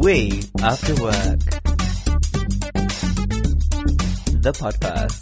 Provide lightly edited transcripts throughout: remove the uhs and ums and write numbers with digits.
We After Work. The podcast.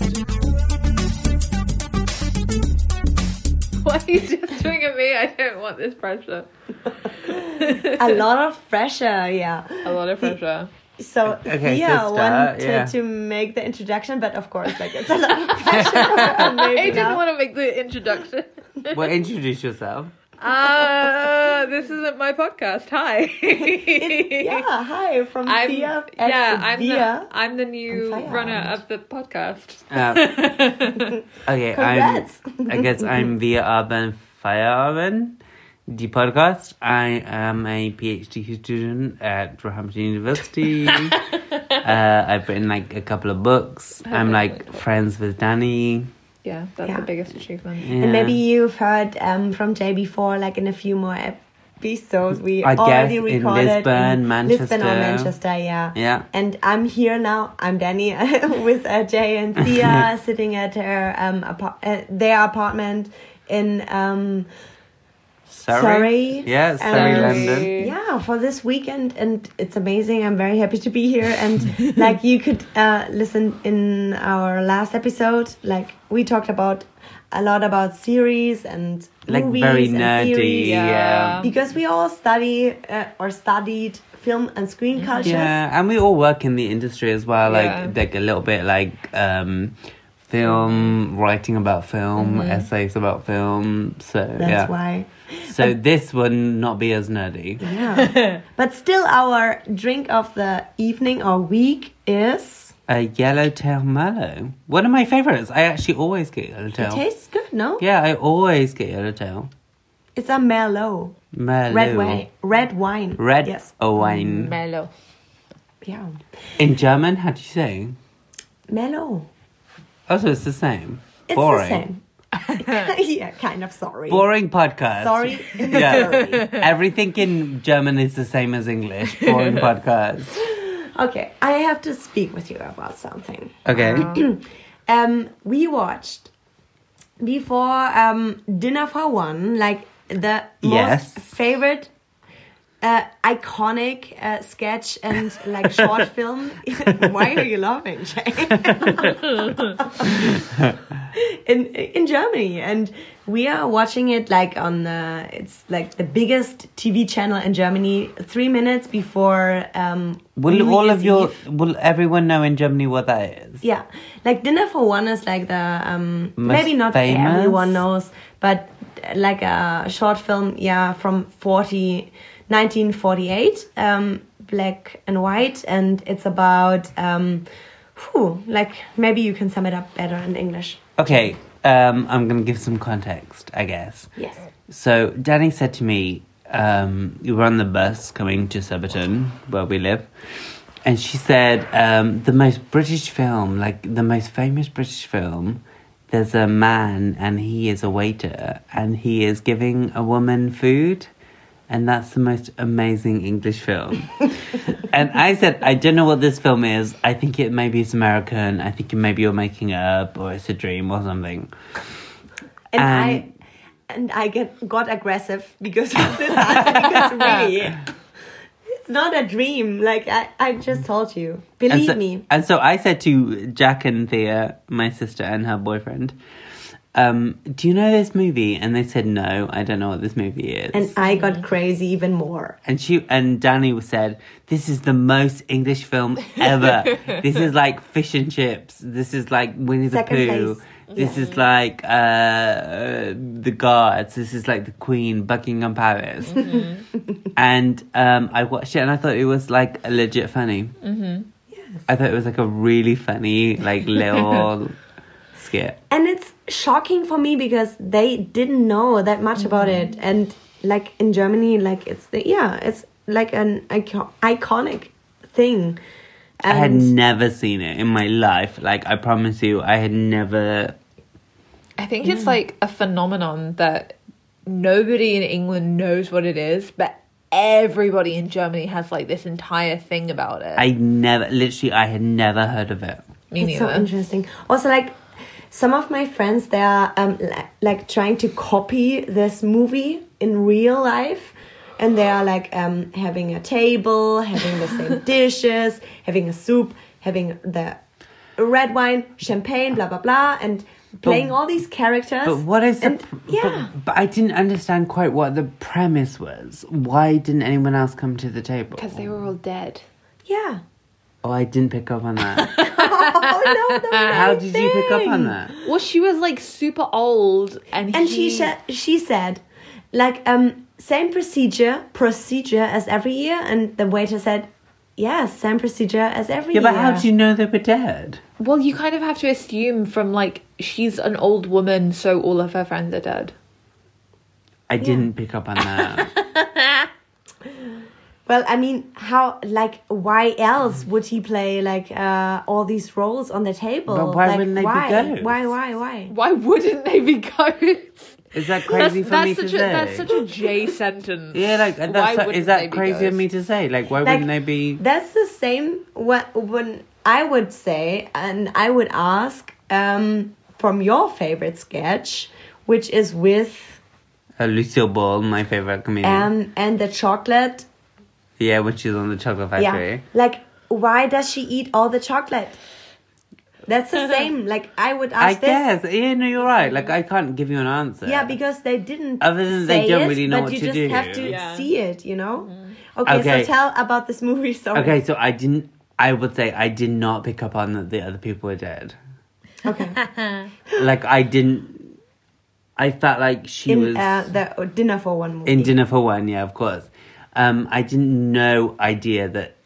Why are you just doing at me? I don't want this pressure. A lot of pressure, yeah. A lot of pressure. So Okay, Thea sister, wanted yeah. to make the introduction, but of course, like it's a lot of pressure. I didn't want to make the introduction. Well, introduce yourself. This isn't my podcast. Hi. Yeah, hi from Thea. I'm the new on Feierabend. runner of the podcast. Okay, Congrats. I guess I'm via Urban Feierabend, the podcast. I am a PhD student at Roehampton University. I've written like a couple of books. I'm like friends with Danny. Yeah, that's Yeah. the biggest achievement. Yeah. And maybe you've heard from Jay before, like in a few more episodes, we I already guess in recorded Lisbon, Lisbon or Manchester. Manchester, yeah. Yeah. And I'm here now. I'm Danny with Jay and Thea sitting at her their apartment in Surrey. Yeah, Surrey, And, London. Yeah, for this weekend, and it's amazing. I'm very happy to be here. And like you could listen in our last episode, like we talked about a lot about series and Like movies very and nerdy. theories. Yeah. Because we all studied film and screen cultures. Yeah, and we all work in the industry as well, Yeah. like a little bit like film, writing about film, essays about film. So That's why. So this would not be as nerdy. Yeah. But still, our drink of the evening or week is. A yellowtail mallow, one of my favorites. I actually always get yellowtail. It tastes good, no? Yeah, I always get yellowtail. It's a Merlot. Mallow. Red wine. Red Yes. wine. Mellow. Yeah. In German, how do you say? Mellow. Oh, so it's the same. It's Boring. the same. Yeah, kind of sorry. Boring podcast. Sorry. Yeah. Sorry. Everything in German is the same as English. Boring podcast. Okay, I have to speak with you about something. Okay. We watched before Dinner for One, like the Yes. most favorite iconic sketch and like short film. Why are you laughing, Jay? in Germany, and we are watching it like on the. It's like the biggest TV channel in Germany. 3 minutes before. Will everyone know in Germany what that is? Yeah, like Dinner for One is like the maybe not famous? everyone knows, but like a short film, yeah, from 1948, black and white, and it's about like maybe you can sum it up better in English. Okay, I'm going to give some context, I guess. Yes. So, Danny said to me, we were on the bus coming to Surbiton, where we live, and she said, the most British film, like the most famous British film, there's a man and he is a waiter and he is giving a woman food. And that's the most amazing English film. And I said, I don't know what this film is. I think it maybe it's American. I think maybe you're making it up or it's a dream or something. And I got aggressive because of this answer, because really, it's not a dream. Like I just told you, believe me. And so I said to Jack and Thea, my sister and her boyfriend, do you know this movie? And they said, no, I don't know what this movie is. And I got crazy even more. And Danny said, this is the most English film ever. This is like Fish and Chips. This is like Winnie the Second Pooh. place. This is like The Guards. This is like the Queen, Buckingham Palace. And I watched it and I thought it was like legit funny. Yes. I thought it was like a really funny, like little skit. And it's shocking for me because they didn't know that much about it. And like in Germany, like it's like an iconic thing. I had And never seen it in my life. Like, I promise you, I had never... I think it's like a phenomenon that nobody in England knows what it is, but everybody in Germany has like this entire thing about it. I had never heard of it. Me it's so neither. interesting. Also, like some of my friends, they are like trying to copy this movie in real life. and they are like having a table, having the same dishes, having a soup, having the red wine, champagne, blah blah blah, and playing all these characters. But what is the... yeah. But I didn't understand quite what the premise was. Why didn't anyone else come to the table? Because they were all dead. Yeah. Oh, I didn't pick up on that. Oh no, the How right did you pick up on thing. that? Well, she was like super old, and She said, like, same procedure as every year, and the waiter said, yes, same procedure as every Yeah, year. but how did you know they were dead? Well, you kind of have to assume from like she's an old woman, so all of her friends are dead. I didn't pick up on that. Well, I mean, why else would he play like all these roles on the table? But why Like, wouldn't they be ghosts? Why? Why wouldn't they be ghosts? Is that crazy for me to say? That's such a J sentence. Yeah, like Why that's wouldn't is they that be crazy of me ghosts? to say? Like, why Like, wouldn't they be? That's the same when I would say, and I would ask from your favorite sketch, which is with Lucille Ball, my favorite comedian. and the chocolate. Yeah, when she's on the chocolate factory. Yeah, like why does she eat all the chocolate? That's the same. Like I would ask I this. guess. Yeah, no, you're right. Like, I can't give you an answer. Yeah, because they didn't. Other than say they don't it, really know but what you to just do. have to Yeah. see it. You know. Okay, Okay. so tell about this movie. Sorry. Okay, so I would say I did not pick up on that the other people were dead. Okay. Like, I felt like she In was... the Dinner for One movie. In Dinner for One, yeah, of course. I didn't no idea that...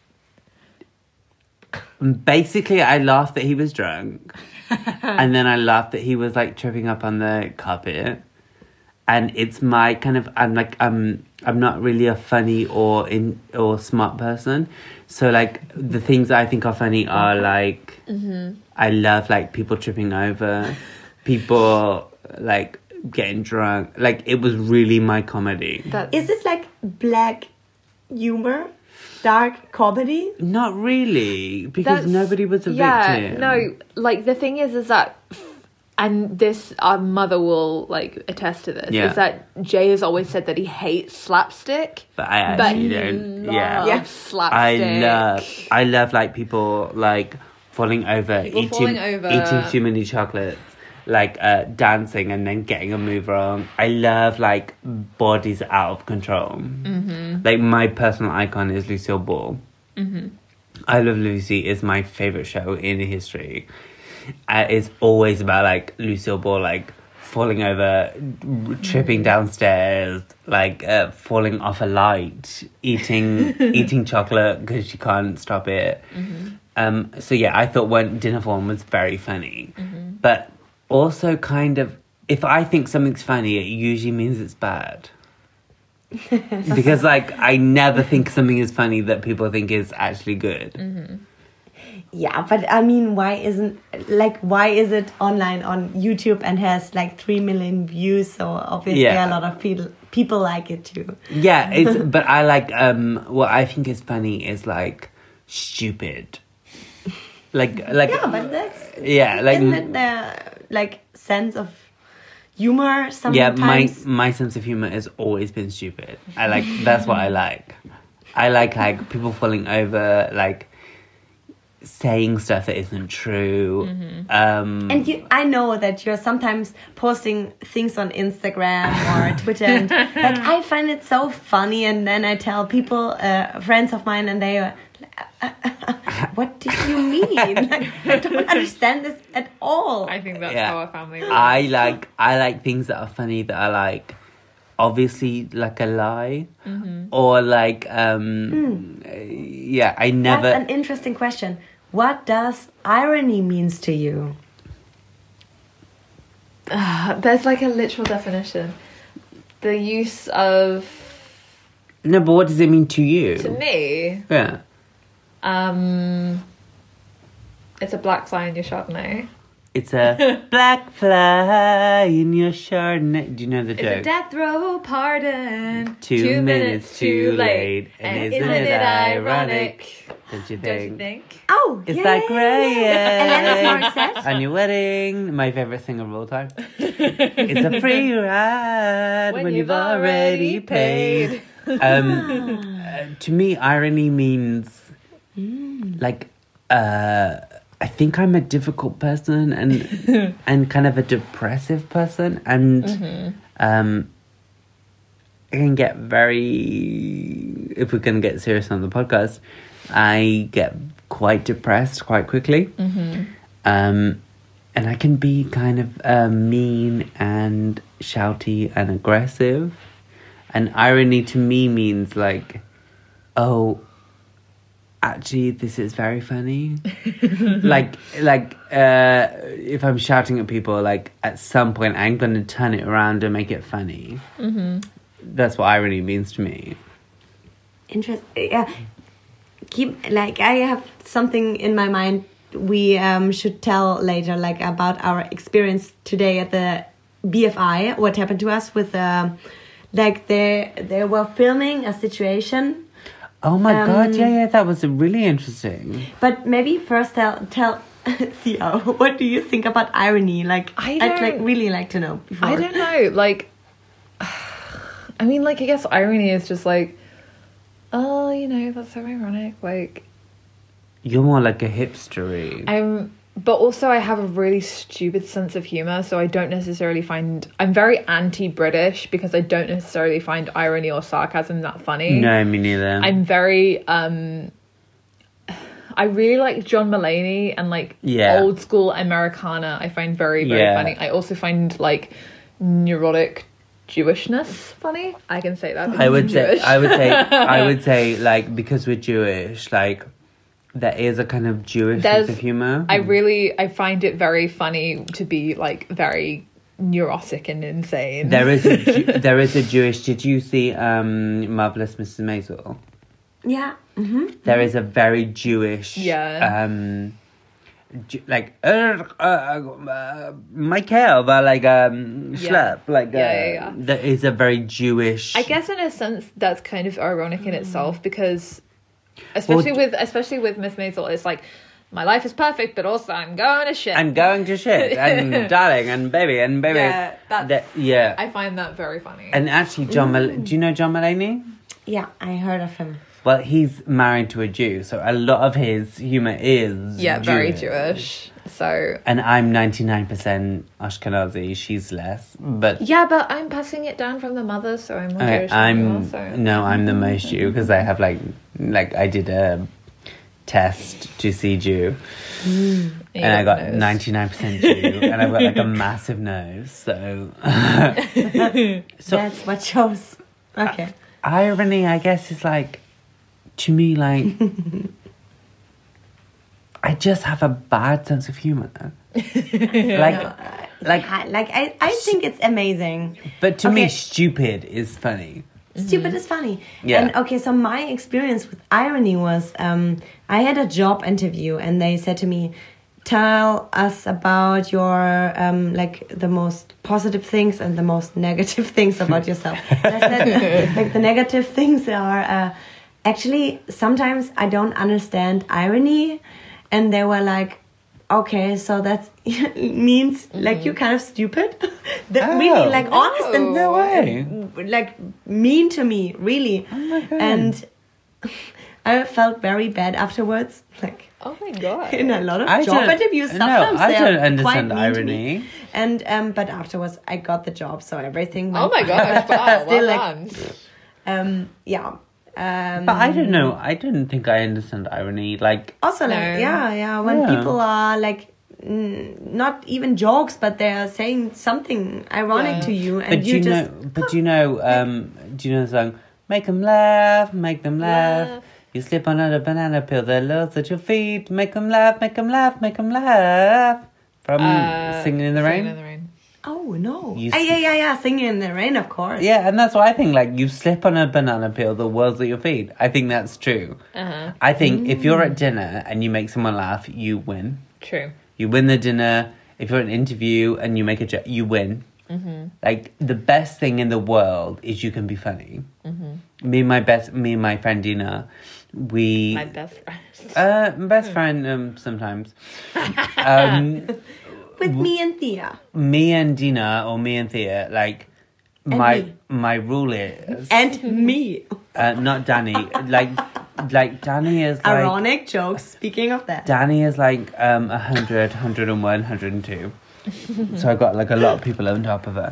Basically, I laughed that he was drunk. And then I laughed that he was, like, tripping up on the carpet. And it's my kind of... I'm not really a funny or smart person. So, like, the things I think are funny are, like... I love, like, people tripping over. People, like, getting drunk. Like, it was really my comedy. Is it like black humor, dark comedy? Not really, because nobody was a victim. No, like the thing is that, and this our mother will like attest to this. Yeah. Is that Jay has always said that he hates slapstick, But I actually he don't. loves Yeah. slapstick. I love like people like falling over, People falling over. eating too many chocolates, like dancing and then getting a move wrong. I love like bodies out of control. Like my personal icon is Lucille Ball. I Love Lucy is my favorite show in history. It's always about like Lucille Ball like falling over, tripping downstairs, like falling off a light, eating chocolate because she can't stop it. So yeah, I thought when Dinner for One was very funny, but also kind of, if I think something's funny, it usually means it's bad. Because like I never think something is funny that people think is actually good. Yeah, but I mean, why is it online on YouTube and has like 3 million views? So obviously Yeah. a lot of people like it too. Yeah, it's but I like what I think is funny is like stupid. Like Yeah, but that's yeah, like isn't it the like sense of humor yeah, sometimes? my sense of humor has always been stupid. I like that's what I like. I like people falling over, like saying stuff that isn't true. And I know that you're sometimes posting things on Instagram or Twitter, and like I find it so funny. And then I tell people, friends of mine, and they are, "What do you mean? Like, I don't understand this at all." I think that's Yeah. how our family works. I like things that are funny that are like obviously like a lie or like yeah, I never That's an interesting question. What does irony means to you? There's like a literal definition. The use of, No, but what does it mean to you? to me, Yeah. it's a black fly in your Chardonnay. It's a black fly in your Chardonnay. Do you know the It's a joke? death row pardon. 2 minutes too late. And isn't it ironic? Don't you Don't you think? think? Oh, It's yeah, like yeah, yeah, grey. yeah. Alanis Morissette. On your wedding, my favorite singer of all time. It's a free ride when you've already paid. To me, irony means like I think I'm a difficult person and kind of a depressive person, and I can get very, if we're going to get serious on the podcast, I get quite depressed quite quickly. And I can be kind of mean and shouty and aggressive. And irony to me means like, oh, actually, this is very funny. like if I'm shouting at people, like at some point I'm going to turn it around and make it funny. That's what irony means to me. Interesting. Yeah. I have something in my mind we should tell later, like about our experience today at the BFI. What happened to us with like they were filming a situation. Oh my god! Yeah, that was really interesting. But maybe first tell Theo, what do you think about irony? Like I'd really like to know. Before. I don't know. Like, I mean, like I guess irony is just like, oh, you know, that's so ironic. Like, you're more like a hipstery. But also I have a really stupid sense of humour, so I don't necessarily find... I'm very anti-British because I don't necessarily find irony or sarcasm that funny. No, me neither. I'm very... I really like John Mulaney and like old school Americana. I find very, very funny. I also find like neurotic Jewishness funny. I can say that. I would say like, because we're Jewish, like... There is a kind of Jewish sense of humour. I find it very funny to be like very neurotic and insane. There is a Jewish. Did you see Marvelous Mrs. Maisel? Yeah. There is a very Jewish. Like Michael, but like schlep, like there is a very Jewish. I guess in a sense that's kind of ironic in itself because. Especially with Miss Maisel, it's like my life is perfect, but also I'm going to shit. I'm going to shit, and darling, and baby. Yeah, I find that very funny. And actually, do you know John Mulaney? Yeah, I heard of him. Well, he's married to a Jew, so a lot of his humour is very Jewish. So, and I'm 99% Ashkenazi. She's less, but but I'm passing it down from the mother, so I'm more Jewish. I'm the most Jew because I have like I did a test to see Jew, and I got 99% Jew, and I've got like a massive nose. So that's what shows. Okay, irony, I guess, is like to me like. I just have a bad sense of humor. I think it's amazing. But to me, stupid is funny. Stupid is funny. Yeah. And so my experience with irony was I had a job interview and they said to me, tell us about your the most positive things and the most negative things about yourself. And I said like the negative things are actually sometimes I don't understand irony. And they were like, okay, so that means like you're kind of stupid. Really like honest and no way. Like mean to me, really. Oh my God. And I felt very bad afterwards. Like, oh my God. In a lot of job interviews, sometimes I don't quite understand mean irony. to me. And but afterwards I got the job, so everything went oh my gosh, wow, still well done. But I don't know. I don't think I understand irony. Like also, when people are like not even jokes, but they are saying something ironic to you, and do you know the song? Make them laugh, make them laugh. You slip on a banana peel, they're loads at your feet. Make them laugh, make them laugh, make them laugh. From Singing in the Rain. Oh no! Singing in the Rain, of course. Yeah, and that's what I think. Like, you slip on a banana peel, the world's at your feet. I think that's true. I think if you're at dinner and you make someone laugh, you win. True. You win the dinner. If you're at an interview and you make a joke, you win. Like, the best thing in the world is you can be funny. Me and my friend Dina, my best friend. Best friend sometimes. With me and Thea. Me and Dina or me and Thea, like, my rule is and me. Not Danny. Like Danny is like ironic jokes. Speaking of that, Danny is like 100, 101, 102. So I got like a lot of people on top of her.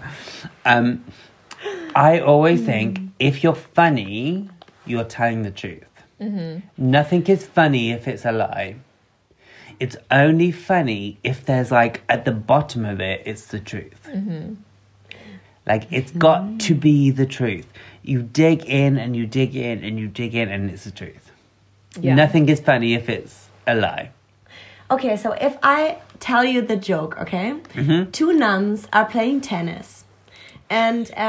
I always think if you're funny, you're telling the truth. Nothing is funny if it's a lie. It's only funny if there's like at the bottom of it, it's the truth. Like it's got to be the truth. You dig in and you dig in and you dig in and it's the truth. Yeah. Nothing is funny if it's a lie. Okay, so if I tell you the joke, okay? Two nuns are playing tennis. And so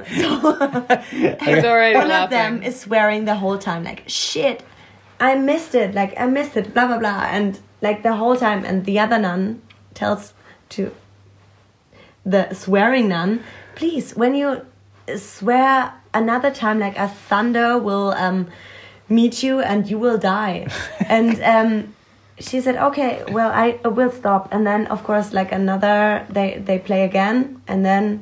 one of them is swearing the whole time, like, shit, I missed it, blah, blah, blah. And like the whole time, and the other nun tells to the swearing nun, please, when you swear another time, like a thunder will meet you and you will die. And she said, okay, well, I will stop. And then, of course, like another, they play again, and then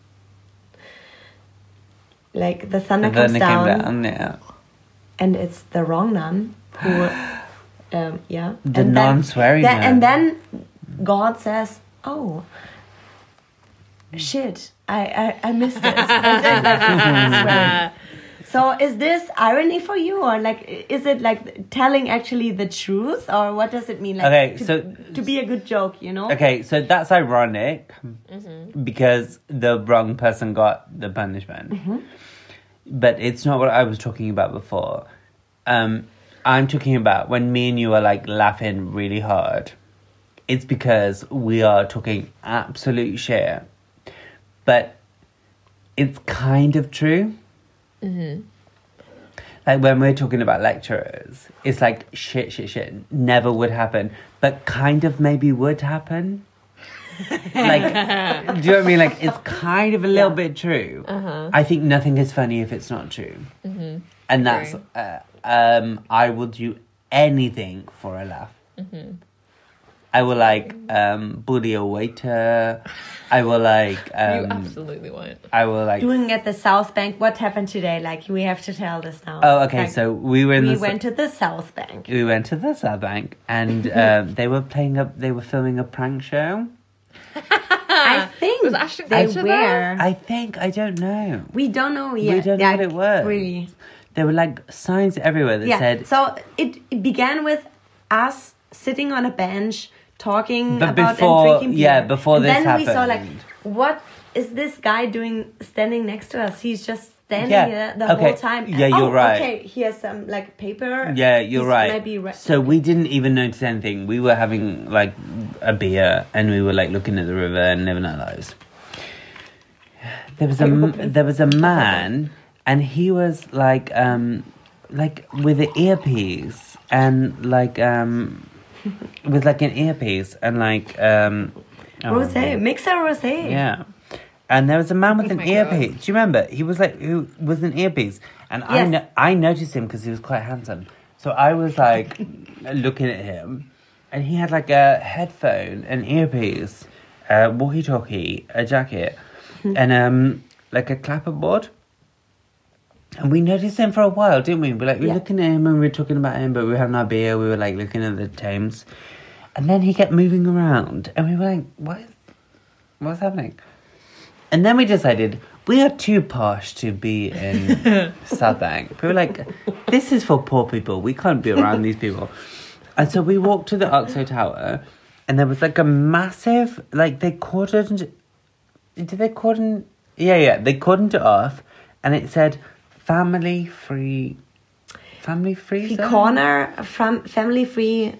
like the thunder comes down, yeah. And it's the wrong nun who, yeah. The non-swearing nun. And then God says, oh, shit, I missed it. So is this irony for you, or like is it like telling actually the truth, or what does it mean? Like, okay, to be a good joke, you know? Okay, so that's ironic because the wrong person got the punishment. But it's not what I was talking about before. I'm talking about when me and you are like laughing really hard. It's because we are talking absolute shit. But it's kind of true. Like when we're talking about lecturers, it's like shit, never would happen, but kind of maybe would happen. Like, do you know what I mean? Like, it's kind of a little bit true. I think nothing is funny if it's not true. And that's, I will do anything for a laugh. I will like bully a waiter. I will like you absolutely won't. I will like doing at the South Bank. What happened today? Like we have to tell this now. Oh, okay. Like, so we went to the South Bank. We went to the South Bank, and they were filming a prank show. I think was Ashton Kutcher there? I don't know. We don't know yet. We don't know what it was. Really. There were like signs everywhere that said. So it began with us sitting on a bench talking about and drinking beer. Yeah, before and this then happened. we saw like, what is this guy doing standing next to us? He's just standing here the whole time. Yeah, you're right. Okay, he has some like paper. Yeah, you're right. Maybe so we didn't even notice anything. We were having like a beer and we were like looking at the river and living our lives. There was a man and he was like with an earpiece and like with like an earpiece and like rosé, mixer rosé. Yeah. And there was a man with an earpiece. God. Do you remember? He was like with an earpiece, and yes. I noticed him because he was quite handsome. So I was like looking at him, and he had like a headphone, an earpiece, a walkie-talkie, a jacket, and like a clapperboard. And we noticed him for a while, didn't we? We were looking at him and we were talking about him, but we were having our beer. We were like looking at the Thames, and then he kept moving around, and we were like, what's happening? And then we decided we are too posh to be in South Bank. We were like, this is for poor people. We can't be around these people. And so we walked to the Oxo Tower, and there was like a massive, like they cordoned. Did they cordon? Yeah. They cordoned it off, and it said family free zone? Corner from family free.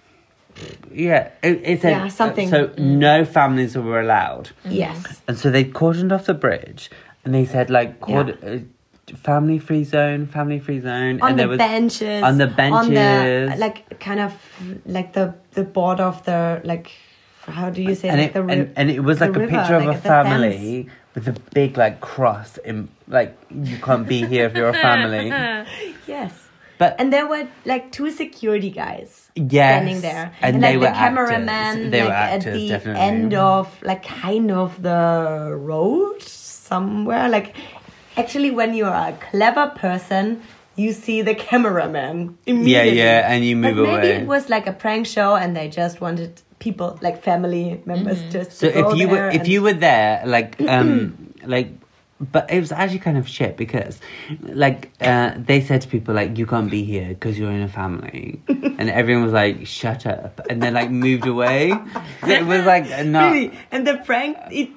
Yeah, it said something. So no families were allowed. Yes, and so they cordoned off the bridge, and they said like family free zone, on and the benches, on the like kind of like the board of the like. How do you say and it was like a picture of a family with a big like cross in like you can't be here if you're a family. Yes. And there were like two security guys standing there, and like they were the cameraman they like were actors, at the definitely. end of like kind of the road somewhere. Like, actually, when you're a clever person, you see the cameraman immediately. Yeah, and you move away. Maybe it was like a prank show, and they just wanted people, like family members, just to go there. If you were there, like, but it was actually kind of shit because, like, they said to people, like, you can't be here because you're in a family. And everyone was like, shut up. And then, like, moved away. So it was, like, not... Really? And the prank, it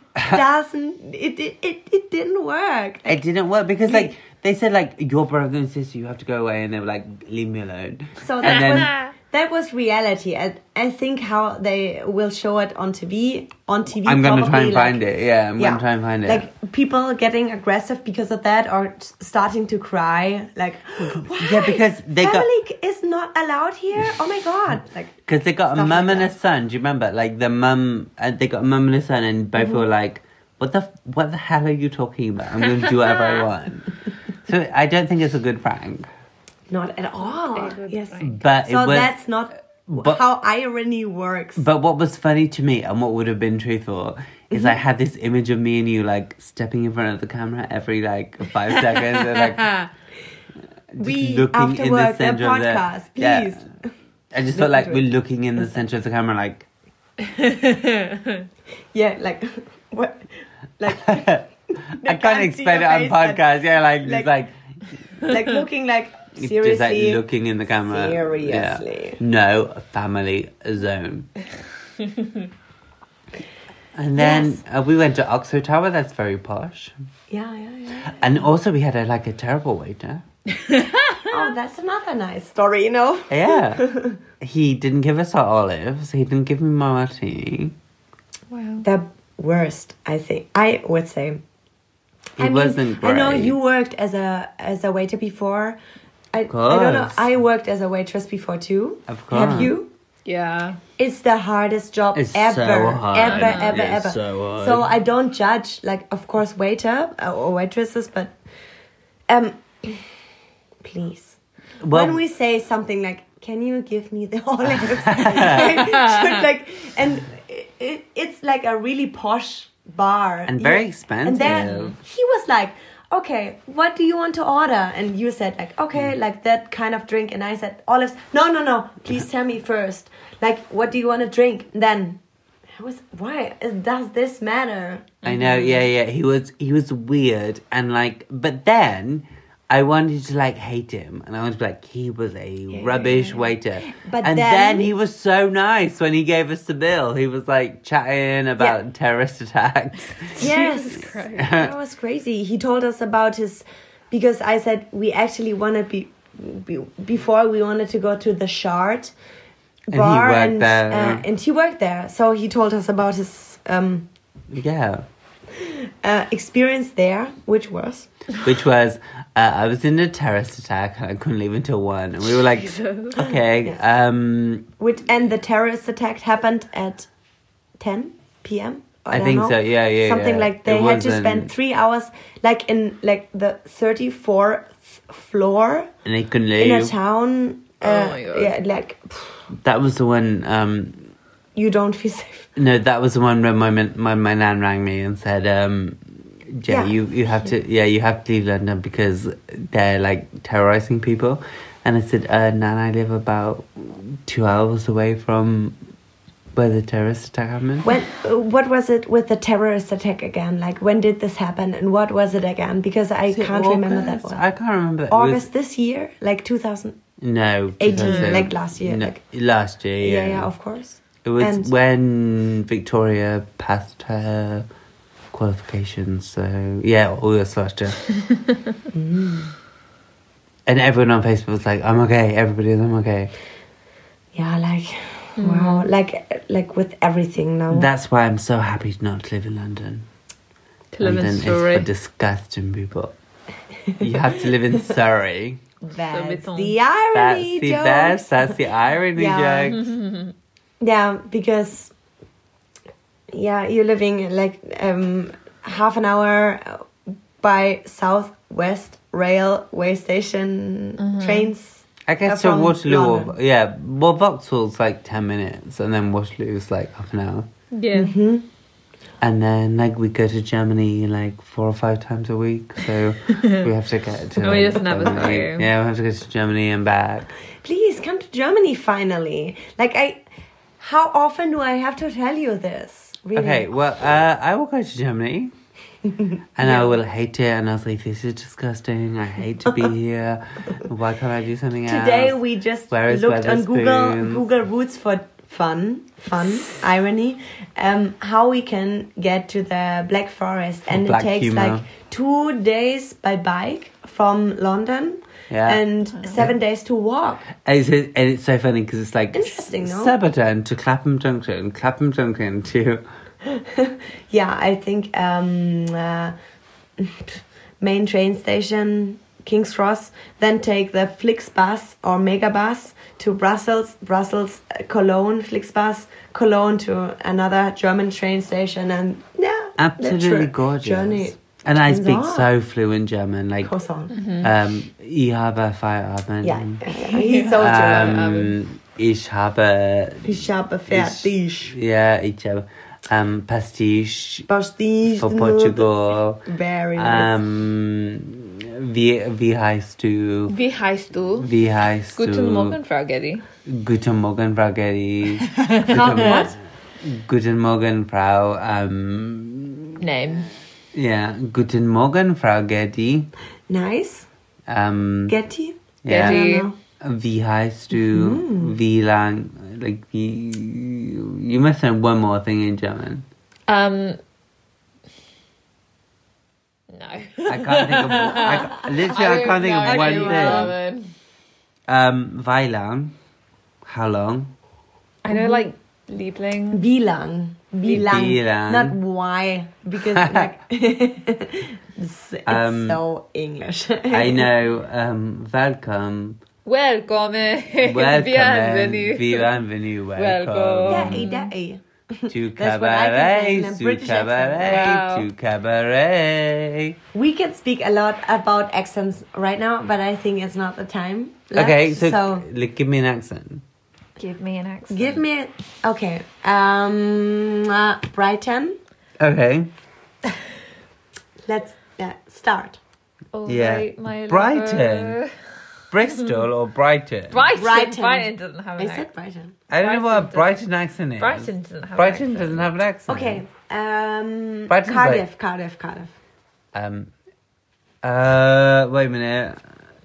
didn't work. It didn't work because, like, they said, like, your brother and sister, you have to go away. And they were like, leave me alone. So that was reality. I think how they will show it on TV. I'm going to try and find it. Yeah, I'm going to try and find it. Like, people getting aggressive because of that or starting to cry. Like, why? Yeah, because family is not allowed here? Oh, my God. Like, because they got a mum and a son. Do you remember? Like, the mum... they got a mum and a son and both were like, what the hell are you talking about? I'm going to do whatever I want. So I don't think it's a good prank. Not at all. Yes. But so that's not how irony works. But what was funny to me and what would have been truthful is I had this image of me and you like stepping in front of the camera every like 5 seconds and like looking in the center of the podcast, please. Yeah. I just felt like we're looking in the center of the camera like yeah, like what like I can't explain it on podcast. Yeah, like looking like seriously, just like looking in the camera. Seriously, yeah. No family zone. And then we went to Oxford Tower. That's very posh. Yeah. And also we had a terrible waiter. Oh, that's another nice story, you know. Yeah, he didn't give us our olives. He didn't give me my martini. Wow. The worst, I think. I would say. It wasn't great. I know you worked as a waiter before. I don't know. I worked as a waitress before too. Of course. Have you? Yeah. It's the hardest job it's ever. So hard. Ever. So hard. So I don't judge, like, of course, waiter or waitresses, but please. Well, when we say something like, can you give me the olives? It's like a really posh bar. And very expensive. And then he was like, okay, what do you want to order? And you said like, okay, like that kind of drink. And I said, olives. No, please tell me first. Like, what do you want to drink? And then why does this matter? I know, yeah. He was weird and like, but then I wanted to like hate him, and I was like, he was a rubbish waiter. But then he was so nice when he gave us the bill. He was like chatting about terrorist attacks. Yes, that was crazy. He told us about because I said we actually wanted before we wanted to go to the Shard bar, and he worked there. So he told us about his experience there, which was I was in a terrorist attack and I couldn't leave until 1, and we were like, okay. Yes. And the terrorist attack happened at 10 p.m. I think so. Yeah. Something like they had to spend 3 hours, like in like the 34th floor, and they couldn't leave in a town. Oh my God. Yeah, like that was the one. You don't feel safe. No, that was the one where my nan rang me and said, Jenny, you have to leave London because they're like terrorizing people. And I said, Nan, I live about 2 hours away from where the terrorist attack happened. What was it with the terrorist attack again? Like, when did this happen and what was it again? Because I can't remember that one. I can't remember. August this year? Like 2000? No. 18, like last year. No, like, last year, Yeah, of course. It was when Victoria passed her qualifications, so yeah, August last year. And everyone on Facebook was like, I'm okay, I'm okay. Yeah, like, wow, like with everything now. That's why I'm so happy not to live in London. London is for disgusting people. You have to live in Surrey. That's the irony joke. That's the irony joke. Yeah, because you're living like half an hour by Southwest Railway Station trains. I guess to Waterloo. Well, Vauxhall's like 10 minutes, and then Waterloo's like half an hour. Yeah. And then, like, we go to Germany, like, 4 or 5 times a week. So we have to get to... We just never saw you. Yeah, we have to go to Germany and back. Please, come to Germany finally. Like, how often do I have to tell you this? Really? Okay, well, I will go to Germany. And I will hate it. And I was like, this is disgusting. I hate to be here. Why can't I do something else? Today we just looked on Google Roots for fun, irony, how we can get to the Black Forest. And it takes humor. Like 2 days by bike from London. Yeah. And 7 days to walk. And it's so funny because it's like interesting, no? Surbiton to Clapham Junction to... Yeah, I think main train station, King's Cross, then take the Flixbus or Megabus to Brussels, Cologne, Flixbus, Cologne to another German train station, and yeah, absolutely gorgeous journey. And I speak so fluent German, like ich habe Feierabend. Yeah, he's so German. Ich habe fertig. Yeah, ich habe Pastiche for Portugal. Very nice. Wie heißt du? Guten Morgen, Frau Getty. Guten Morgen, Frau Getty. What? Guten Morgen, Frau. Name. Yeah, Guten Morgen, Frau Getty. Nice. Getty? Yeah. Getty. Wie heißt du? Wie lang? Like, you must know one more thing in German. No. I can't think of. I can't think of one thing. Wie lang? How long? I know, like, Liebling. Wie lang? Not why, because like it's so English. I know. Welcome. Bienvenue. Welcome. Day. To cabaret. We can speak a lot about accents right now, but I think it's not the time left, okay, so give me an accent. Okay. Brighton. Okay. Let's start. Brighton. Bristol or Brighton? Brighton doesn't have an accent. I said Brighton. I don't know what a Brighton accent is. Brighton doesn't have an accent. Doesn't have an accent. Okay. Cardiff. Wait a minute.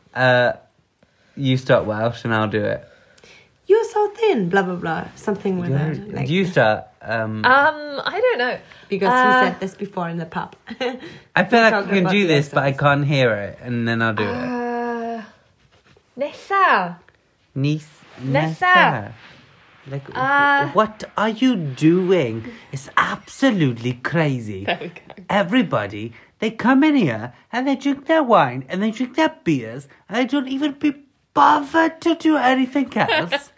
You start Welsh and I'll do it. You're so thin, blah, blah, blah. Something with that. Like, you start. I don't know. Because he said this before in the pub. I feel like I can do this, but I can't hear it. And then I'll do it. Nessa. Like, what are you doing? It's absolutely crazy. There we go. Everybody, they come in here and they drink their wine and they drink their beers and they don't even be bothered to do anything else.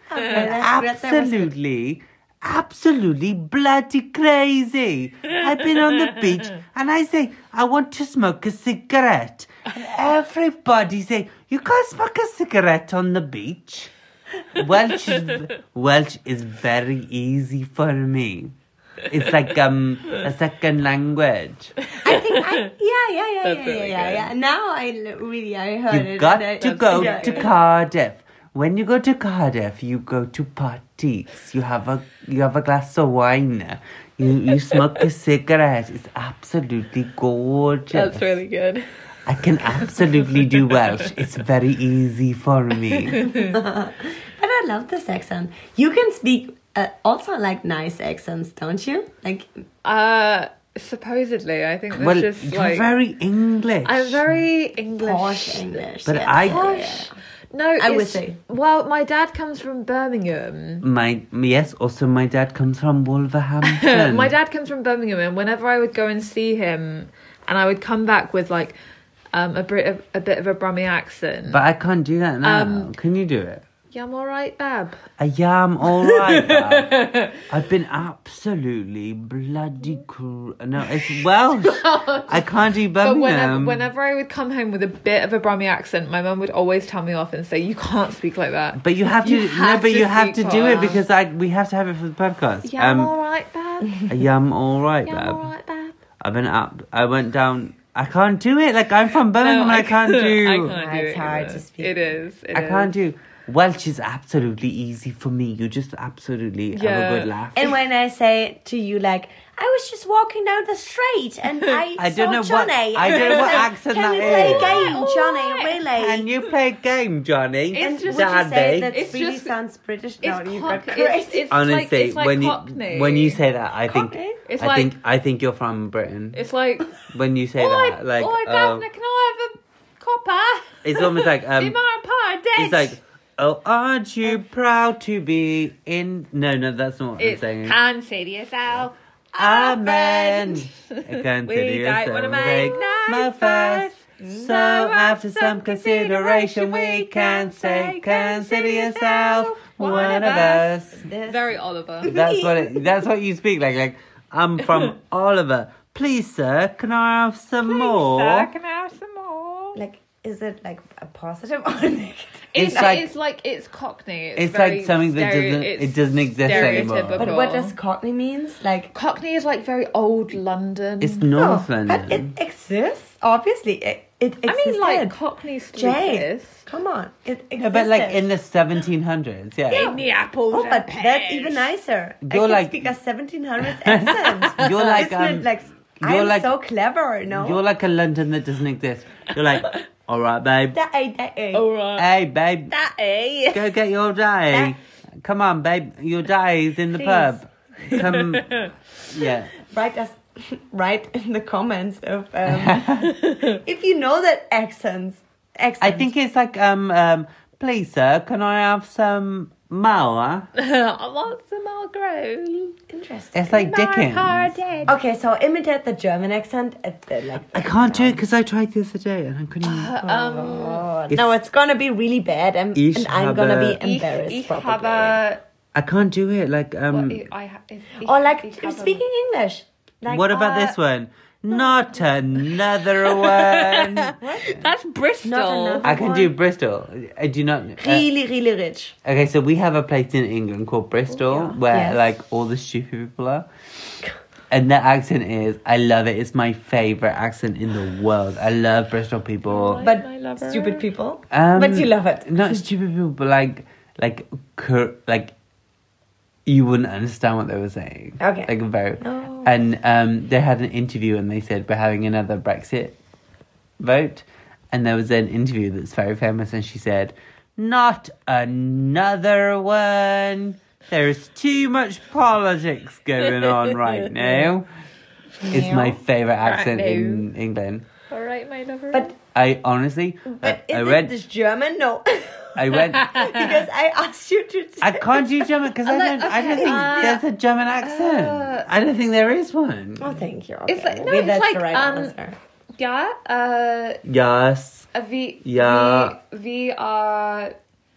Absolutely bloody crazy. I've been on the beach and I say, I want to smoke a cigarette. And everybody say, you can't smoke a cigarette on the beach. Welsh is very easy for me. It's like a second language. I think yeah. Now I heard it. You've got to go to Cardiff. When you go to Cardiff, you go to parties. You have a glass of wine. You smoke a cigarette. It's absolutely gorgeous. That's really good. I can absolutely do Welsh. It's very easy for me. But I love this accent. You can speak also like nice accents, don't you? Like supposedly, I think that's just you're like very English. I'm very English. Posh English. But yes. No, I would say. Well, my dad comes from Birmingham. Also my dad comes from Wolverhampton. My dad comes from Birmingham, and whenever I would go and see him, and I would come back with like a bit of a Brummie accent. But I can't do that now. Can you do it? Yeah, I'm all right, Bab. I'm all right, Bab. I've been absolutely bloody cool. No, it's Welsh. I can't do Birmingham. But whenever I would come home with a bit of a Brummie accent, my mum would always tell me off and say, "You can't speak like that." But you have to. You have to do it because we have to have it for the podcast. Yeah, I'm all right, Bab. Yeah, I'm all right, Yeah, babe. I'm alright, babe. I've been up. I went down. I can't do it. Like, I'm from Birmingham and I can't do. I can't do It's it hard either. to speak. It is. I can't do. Welsh is absolutely easy for me. You just absolutely have a good laugh. And when I say to you, like, I was just walking down the street and I don't know saw what- Johnny. I don't know what said, accent Can that we play a is." game, All Johnny? right. Really? Can you play a game, Johnny? It's just- Would you say Daddy. that It's really just- sounds British? It's No, you got Cockney. crazy. It's Honestly, like when Cockney. you say that, I think Cockney? It's I like- think you're from Britain. It's like, When you say that, like Governor, can I have a copper? it's almost like The American Pie dead. it's like, oh, aren't you proud to be in? No, that's not what I'm It's saying. consider yourself. Amen. We Consider don't wanna make no no fuss. fuss. So after some consideration, we can say, consider yourself one of us. Very Oliver. That's what you speak like. Like, I'm from Oliver. Please, sir, can I have some more? Sir, can I have some more? Like, is it like a positive or negative? It's like- it's Cockney. It's very like something that it's doesn't exist anymore. stereotypical. But what does Cockney means? Like, Cockney is like very old London. It's North oh, London. but it exists. Obviously, it existed. I mean, like Cockney still Jay, exists. come on, it existed. Yeah, but like in the 1700s, yeah. In the apples. Oh, and but pears. that's even nicer. I You're can like- speak a 1700s accent. You're like, Isn't it like you're I'm like- so clever, no? You're like a London that doesn't exist. You're like, all right, babe. That All right. Hey, babe, Daddy. go get your daddy. Come on, babe. Your daddy's in the Please. pub. Come. Yeah. Write in the comments of if you know that accent. I think it's like, please, sir, can I have some Mala? I want some more grow. Interesting. It's like Dickens. Okay, so imitate the German accent. I can't do it because I tried the other day and I couldn't. No, it's gonna be really bad, and I'm gonna be embarrassed. Probably. I can't do it. Like, Or like speaking English. Like, what about this one? Not another one. That's Bristol. Not another I can do Bristol. I do not. Really, really rich. Okay, so we have a place in England called Bristol where Yes. like all the stupid people are. And their accent is, I love it. It's my favourite accent in the world. I love Bristol people. But I love her. stupid people. But you love it. Not stupid people, but like you wouldn't understand what they were saying. Okay. Like very. Oh. And they had an interview and they said we're having another Brexit vote, and there was an interview that's very famous, and she said, "Not another one. There's too much politics going on right now." It's my favourite accent in England. All right, my lover. But I honestly, but is I it went. this German? No. I went. Because I asked you to. I can't do German because I don't think there's a German accent. I don't think there is one. Oh, thank you. Okay. It's like no, Maybe it's that's like the right answer. yeah. Yes. We are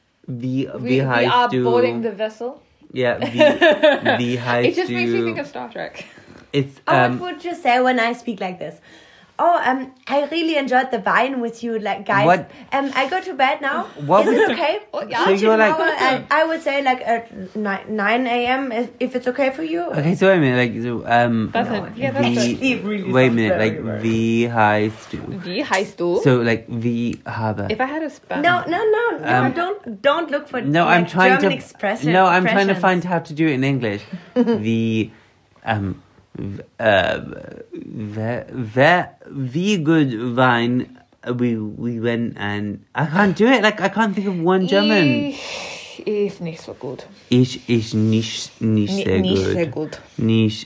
heißt du? boarding the vessel. Yeah, wie heißt It just du? makes me think of Star Trek. It's What would you say when I speak like this? Oh, I really enjoyed the wine with you, like guys. What? I go to bed now. What Is would it you- okay? Oh, yeah. So you're like- I would say like at 9 a.m. if it's okay for you. Okay, so wait a minute, like That's it. Yeah, that's it. It really wait a sounds minute, very, like very- wie heißt du? Wie heißt du? So like wie habe. If I had a Spanish. No, don't look for No, like, I'm trying German to. expressions. No, I'm trying to find how to do it in English. Wie wie good wine we went, and I can't do it. Like I can't think of one German. Ist nicht so gut. Ich nicht sehr Nicht sehr gut. gut. Nicht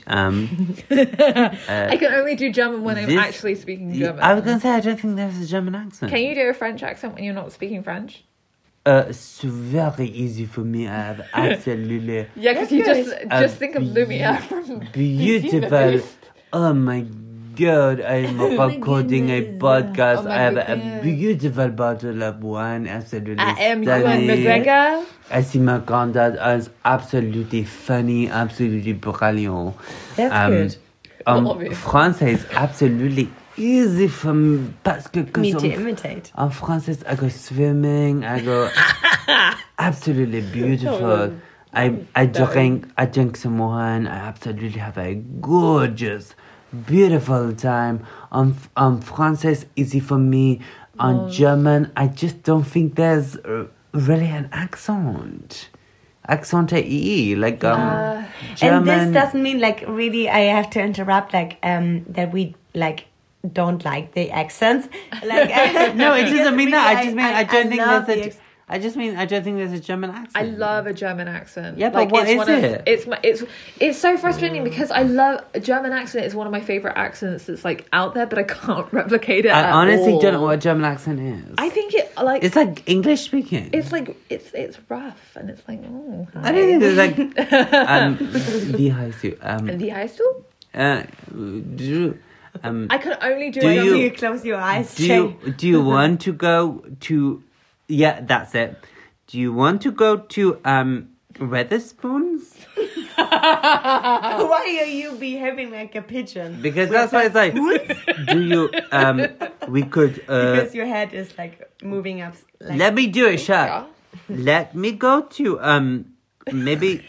I can only do German when I'm this- actually speaking German. I was gonna say I don't think there's a German accent. Can you do a French accent when you're not speaking French? It's very easy for me. I have absolutely Yeah, because you good. just think of Lumiere from beautiful. Oh my god! I'm recording a goodness. podcast. Oh my I have a goodness. beautiful bottle of wine. Absolutely I am Ewan stunning. McGregor. I see my granddad as absolutely funny, absolutely brilliant. That's good. Obviously. Français is absolutely easy for me parce que Me to imitate. en français I go swimming, I go absolutely beautiful. I drink some wine. I absolutely have a gorgeous, beautiful time. On Francis, easy for me. On German, I just don't think there's really an accent. Accent like German. And this doesn't mean like really. I have to interrupt like that we like don't like the accents. Like no, it doesn't mean that. I just mean I don't think there's a German accent. I love a German accent. Yeah, but what is it? It's so frustrating because I love a German accent. It's one of my favorite accents that's like out there, but I can't replicate it. I honestly don't know what a German accent is. I think it's like English speaking. It's like it's rough and it's like hi. I don't think there's like wie heißt du? Wie heißt du? I can only do it when you close your eyes. Do you want to go to? Yeah, that's it. Do you want to go to Wetherspoons? Why are you behaving like a pigeon? Because that's what it's like. Do you? We could. Because your head is like moving up. Like, let me do it, Sha. Let me go to maybe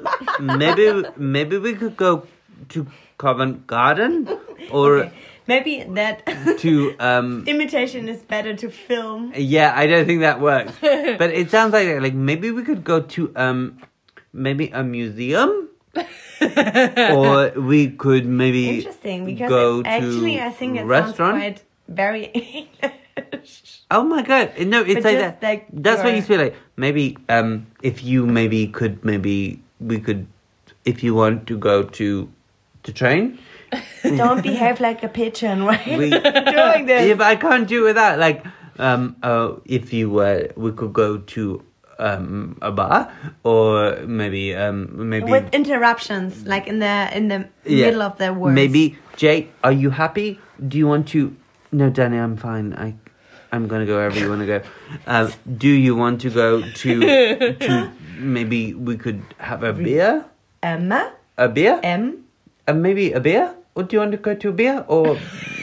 we could go to Covent Garden or. Okay. Maybe that to imitation is better to film. Yeah, I don't think that works. But it sounds like maybe we could go to maybe a museum, or we could maybe interesting because go actually to I think it restaurant. Sounds quite very English. Oh my god! No, it's but like that. Like that's what you feel like. Maybe if you we could if you want to go to the train. Don't behave like a pigeon, right? Doing this. Yeah, but I can't do it without like if you were, we could go to a bar or maybe with interruptions, like in the middle of the words. Maybe Jay, are you happy? Do you want to? No, Danny, I'm fine. I'm gonna go wherever you want to go. Do you want to go to maybe we could have a beer? A beer? Maybe a beer? Or do you want to go to a beer? Or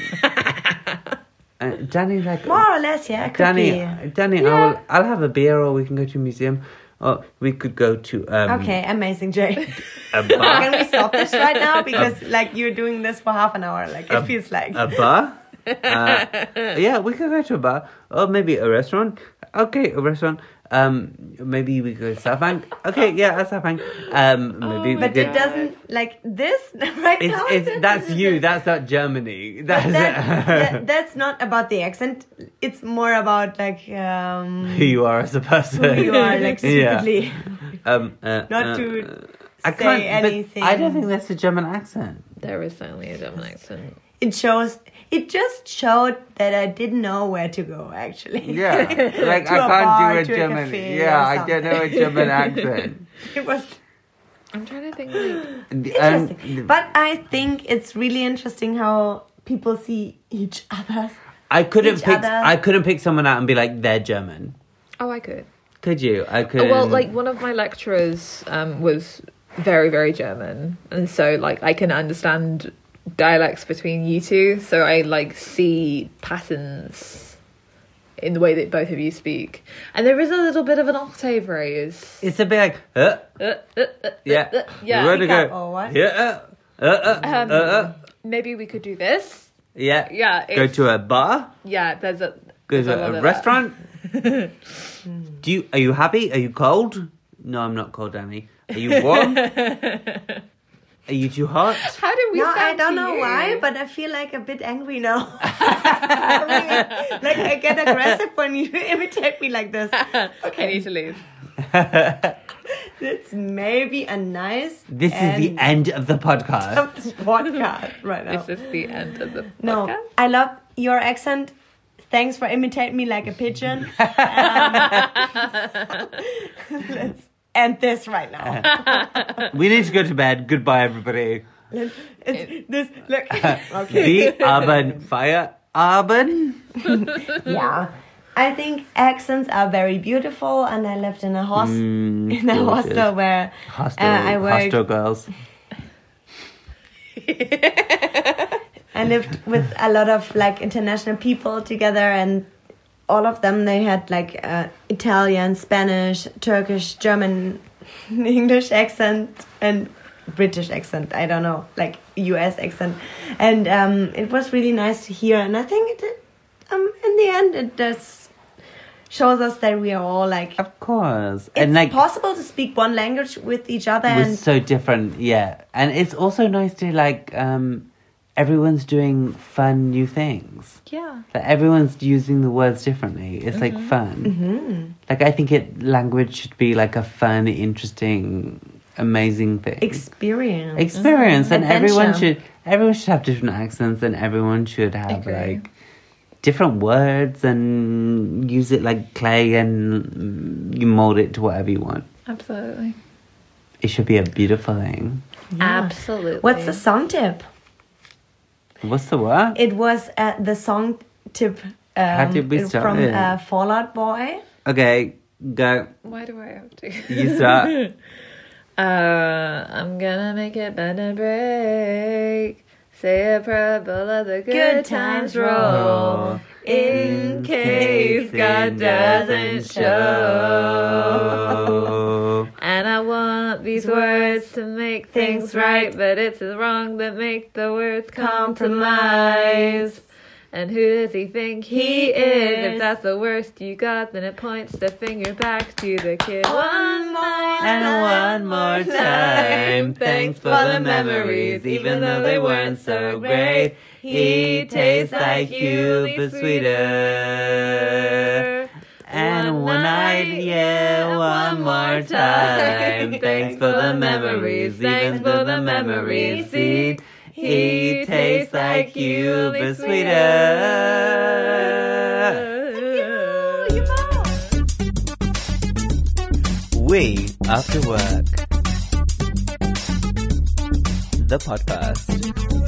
Danny, like more or less, yeah. Danny, yeah. I'll have a beer, or we can go to a museum, or we could go to. Okay, amazing, Jay. A bar. Can we stop this right now? Because like you're doing this for half an hour, like it feels like a bar. Yeah, we could go to a bar, or maybe a restaurant. Okay, a restaurant. Maybe we go to South Bank. Okay, yeah, at South Bank. Maybe. But it doesn't like this right now. That's you. That's not Germany. That's not about the accent. It's more about like who you are as a person. Who you are, like secretly. Yeah. Not to say anything. I don't think that's a German accent. There is certainly a German accent. It just showed that I didn't know where to go, actually. Yeah, like I can't do a German. Yeah, I don't know a German accent. It was. I'm trying to think. Like, interesting, but I think it's really interesting how people see each other. I couldn't pick someone out and be like, they're German. Oh, I could. Could you? I could. Well, like one of my lecturers was very, very German, and so like I can understand dialects between you two, so I like see patterns in the way that both of you speak, and there is a little bit of an octave raise. It's a bit like yeah. Where to go? Yeah. Maybe we could do this. Yeah. Go to a bar. Yeah, go to a restaurant. Are you happy? Are you cold? No, I'm not cold, Danny. Are you warm? Are you too hot? How do we? No, I don't know why, but I feel like a bit angry now. Like I get aggressive when you imitate me like this. Okay. I need to leave. It's maybe a nice. This is the end of the podcast. Of this podcast right now. This is the end of the podcast. No, I love your accent. Thanks for imitating me like a pigeon. Let's end this right now. We need to go to bed. Goodbye, everybody. Look. Okay. The Feierabend. Yeah. I think accents are very beautiful, and I lived in a hostel where I worked. Hostel girls. I lived with a lot of like international people together, and all of them, they had like Italian, Spanish, Turkish, German English accent and British accent. I don't know, like US accent, and it was really nice to hear. And I think in the end, it does shows us that we are all like, of course, it's and like possible to speak one language with each other. We're and so different, yeah. And it's also nice to like everyone's doing fun new things. Yeah. Like, everyone's using the words differently. It's like fun. Mm-hmm. Like I think language should be like a fun, interesting, amazing thing. Experience, and Adventure. everyone should have different accents, and everyone should have like different words and use it like clay, and you mold it to whatever you want. Absolutely. It should be a beautiful thing. Yeah. Absolutely. What's the song tip? What's the what? It was the song tip How did we start from it? Fall Out Boy. Okay, go. Why do I have to? You start. I'm gonna make it bend and break. Say a prayer, but let the good times roll. In case God doesn't show. And I want these words to make things right, but it's wrong that make the words compromise. And who does he think he is? If that's the worst you got, then it points the finger back to the kid. One more And one more time, thanks for the memories, even though they weren't so great. He tastes like you, but sweeter. And one night, yeah, one more time, thanks for the memories, even though the memories seed. He tastes like you, but sweeter. We After Work, the podcast.